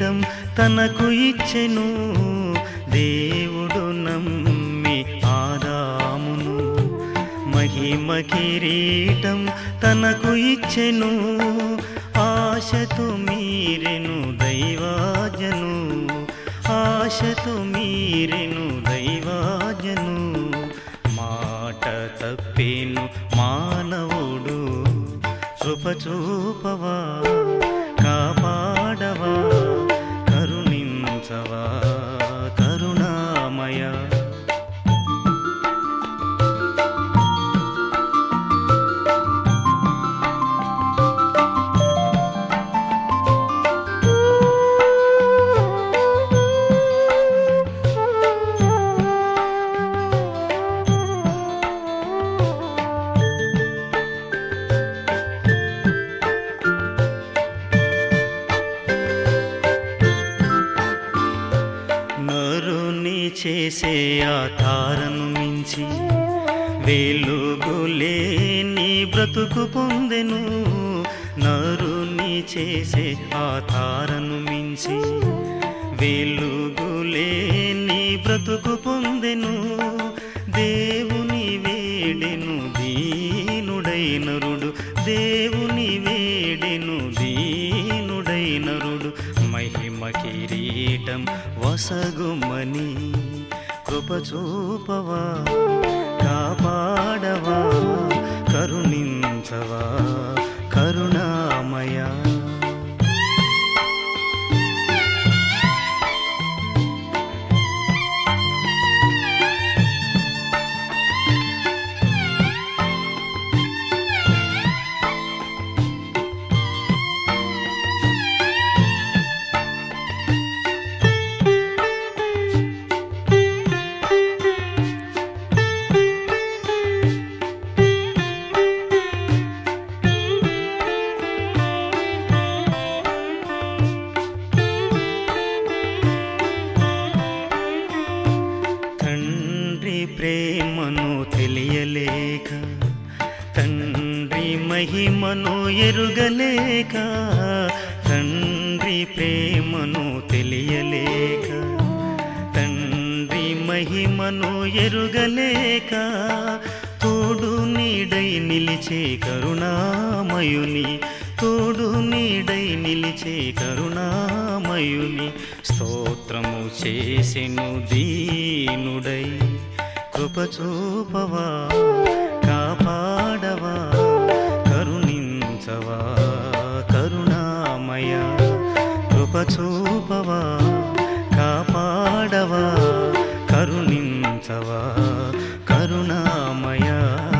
కిరీటం తనకు ఇచ్చెను. దేవుడు నమ్మి ఆదామును మహిమ కిరీటం తనకు ఇచ్చెను. ఆశతో మీరెను దైవాజను, ఆశతో మీరెను దైవాజను. మాట తప్పేను మానవుడు, కృప చూపవా కాపాడవా కరుణించవా కరుణామయ. నరుని చేసే ఆ తారను మించి వెలుగులేని బ్రతుకు పొందెను. నరుని చేసే ఆ తారను మించి వెలుగులేని బ్రతుకు పొందెను. దేవుని వేడెను దీనుడై నరుడు, దేవుని వేడెను దీనుడై నరుడు. మహిమ కిరీటం వసగుమని కృప చూపవా కాపాడవా కరుణించవా కరుణామయ. తండ్రి ప్రేమను తెలియలేక, తండ్రి మహిమను ఎరుగలేక, తండ్రి ప్రేమను తెలియలేక, తండ్రి మహిమను ఎరుగలేక, తోడు నీడై నిలిచే కరుణామయుని, తోడు నీడై నిలిచే కరుణామయుని. స్తోత్రము చేసెను దీనుడై కృప చూపవా కాపాడవా కరుణించవా కరుణామయ. కృప చూపవా కాపాడవా కరుణించవా కరుణామయ.